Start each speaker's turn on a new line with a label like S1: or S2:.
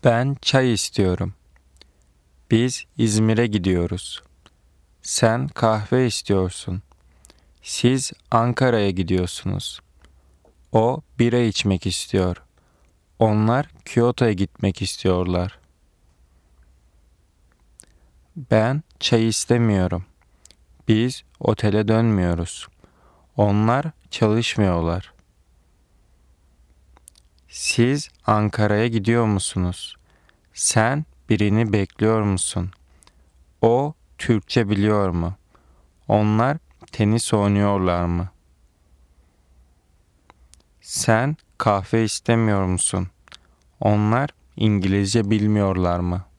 S1: Ben çay istiyorum. Biz İzmir'e gidiyoruz. Sen kahve istiyorsun. Siz Ankara'ya gidiyorsunuz. O bira içmek istiyor. Onlar Kyoto'ya gitmek istiyorlar. Ben çay istemiyorum. Biz otele dönmüyoruz. Onlar çalışmıyorlar. Siz Ankara'ya gidiyor musunuz? Sen birini bekliyor musun? O Türkçe biliyor mu? Onlar tenis oynuyorlar mı? Sen kahve istemiyor musun? Onlar İngilizce bilmiyorlar mı?